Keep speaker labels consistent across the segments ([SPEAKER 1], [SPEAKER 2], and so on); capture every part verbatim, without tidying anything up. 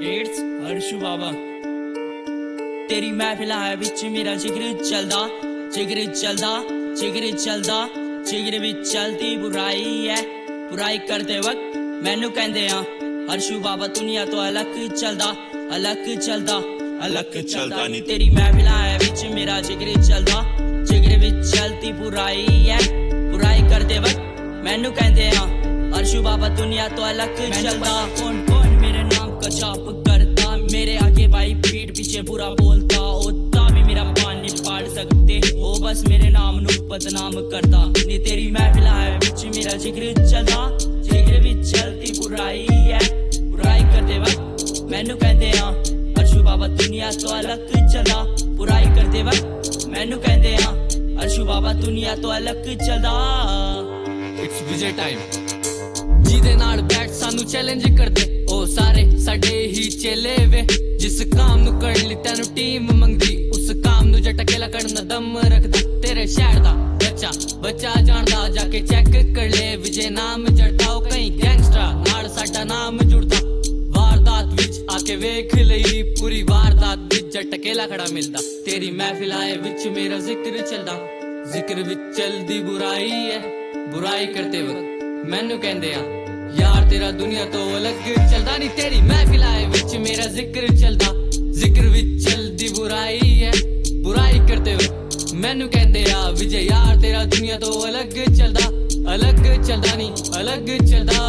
[SPEAKER 1] It's Harshu बाबा। तेरी महफिल है विच मेरा जिगर चलदा, जिगर चलदा, जिगर चलदा, जिगर विच चलती बुराई है। बुराई करते वक्त मैनू कहंदे आ हर्षु बाबा दुनिया तो अलग चलदा, अलग चलदा, अलग चलदा नी। तेरी महफिल है विच मेरा जिगर चलदा, जिगर विच चलती बुराई है। बुराई करते वक्त मैनू कहंदे आ हर्षु बाबा दुनिया तो अलग चलदा। कौन कौन मेरे नाम का जाप करता, मेरे आगे भाई पीठ पीछे बुरा बोलता, ओता भी मेरा पानी पाड़ सकते ओ बस मेरे नाम नू बदनाम करता नी। तेरी महफिल है विच मेरा जिगर चलदा, जिगर विच चलती बुराई है। बुराई करते वक्त मैनू कहंदे आ हर्षु बाबा दुनिया तो अलग चलदा। बुराई करते वक्त मैनू कहंदे आ हर्षु बाबा दुनिया तो अलग चलदा।
[SPEAKER 2] इट्स विजय टाइम ਜਿਹਦੇ ਨਾਲ ਬੈਠ ਸਾਨੂੰ ਚੈਲੰਜ ਕਰਦੇ ਉਹ ਸਾਰੇ ਸਾਡੇ ਹੀ ਚੇਲੇ ਵੇ। ਜਿਸ ਕੰਮ ਨੂੰ ਕਰ ਲਈ ਤੈਨੂੰ ਟੀਮ ਮੰਗਦੀ ਉਸ ਕੰਮ ਨੂੰ ਜੱਟ ਅਕੇਲਾ ਕਰਨ ਦਾ ਦਮ ਰੱਖਦਾ। ਤੇਰੇ ਸ਼ਹਿਰ ਦਾ ਬੱਚਾ ਬੱਚਾ ਜਾਣਦਾ ਜਾ ਕੇ ਚੈੱਕ ਕਰ ਲੈ ਵਿਜੇ ਨਾਮ ਜੜਦਾ ਉਹ ਕਈ ਗੈਂਗਸਟਰਾਂ ਨਾਲ ਸਾਡਾ ਨਾਮ ਜੁੜਦਾ। ਵਾਰਦਾਤ ਵਿੱਚ ਆ ਕੇ ਵੇਖ ਲਈ ਪੂਰੀ ਵਾਰਦਾਤ ਵਿੱਚ ਜੱਟ ਅਕੇਲਾ ਖੜਾ ਮਿਲਦਾ। ਤੇਰੀ ਮਹਿਫਿਲ ਆਏ ਵਿੱਚ ਮੇਰਾ ਜ਼ਿਕਰ ਚੱਲਦਾ, ਜ਼ਿਕਰ ਵਿੱਚ ਚਲਦੀ ਬੁਰਾਈ ਹੈ। ਬੁਰਾਈ ਕਰਦੇ ਵਕਤ ਮੈਨੂੰ ਕਹਿੰਦੇ ਆ यार तेरा दुनिया तो अलग चलदा नी। तेरी महफिल आए विच मेरा जिक्र चलदा, जिक्र विच चलदी बुराई है। बुराई करते हुए मैनू कहंदे आ विजय यार तेरा दुनिया तो अलग चलदा, अलग चलदा नी अलग चलदा।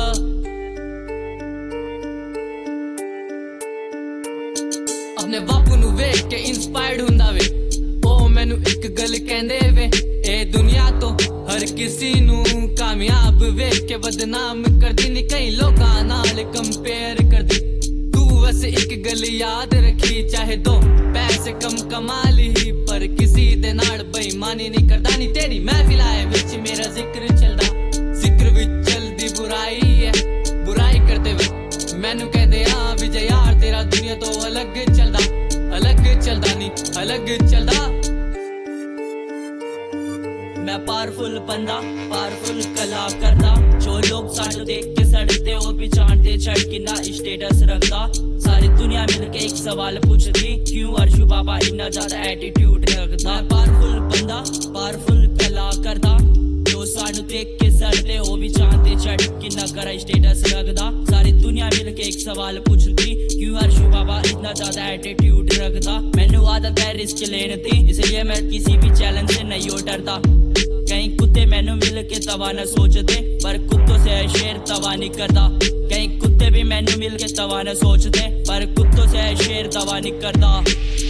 [SPEAKER 2] अपने बापू नू वेख के इंस्पायर्ड हुंदा वे ओ मैनू एक गल कहंदे वे ए दुनिया तो हर किसी नू कामयाब वेख के बदनाम करदी नी। कई लोगां नाल कंपेयर करदी तू बस एक गल याद रखी चाहे दो पैसे कम कमा ली पर किसी दे नाल बेईमानी नहीं करदा नी। तेरी महफिल आए विच मेरा जिक्र चलदा, जिक्र विच चलदी बुराई है। बुराई करते वक्त मैनू कहंदे आ विजय यार तेरा दुनिया तो अलग चलदा, अलग चलदा नी अलग चलदा।
[SPEAKER 1] मैं पावरफुल बंदा पावरफुल कला करदा, जो लोग सानू देख के सड़ते वो भी जानते छड़ किन्ना स्टेटस रखदा। सारी दुनिया मिलके एक सवाल पूछती क्यों हर्षु बाबा इतना ज्यादा एटीट्यूड रखदा। मैं पावरफुल बंदा पावरफुल कला करदा, जो सानू देख के सड़ते वो भी जानते छड़ किन्ना करा स्टेटस रखदा। सारी दुनिया मिलके एक सवाल पूछती क्यों हर्षु बाबा इतना ज्यादा एटीट्यूड रखदा। मैनू आदत है रिस्क लेने दी इसलिए मैं किसी भी चैलेंज से नहीं डरदा। कहीं कुत्ते मैनू मिल के तवा न सोचते पर कुत्तों से शेर तवा नहीं करदा। कहीं कुत्ते भी मैनू मिल के तवा न सोचते पर कुत्तों से शेर तवा नहीं करदा।